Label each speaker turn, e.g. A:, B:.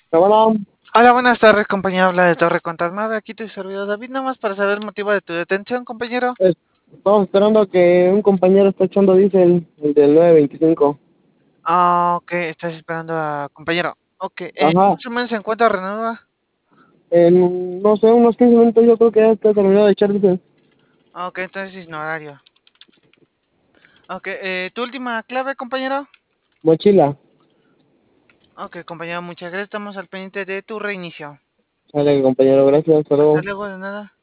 A: Pero bueno,
B: Hola, buenas tardes, compañero. Habla de Torre Contalmave. Aquí tu servidor David, nada más para saber el motivo de tu detención, compañero.
A: estamos esperando que un compañero está echando diésel, el del 925.
B: Ok, estás esperando a compañero. Ok,
A: Ajá,
B: más o menos se encuentra Renueva.
A: no sé, unos 15 minutos yo creo que ya está terminado de echar diésel.
B: Ok, entonces sin horario. Ok, tu última clave, compañero.
A: Mochila.
B: Ok, compañero, muchas gracias. Estamos al pendiente de tu reinicio.
A: Sale, compañero, gracias, hasta
B: Hasta
A: luego.
B: luego, de nada.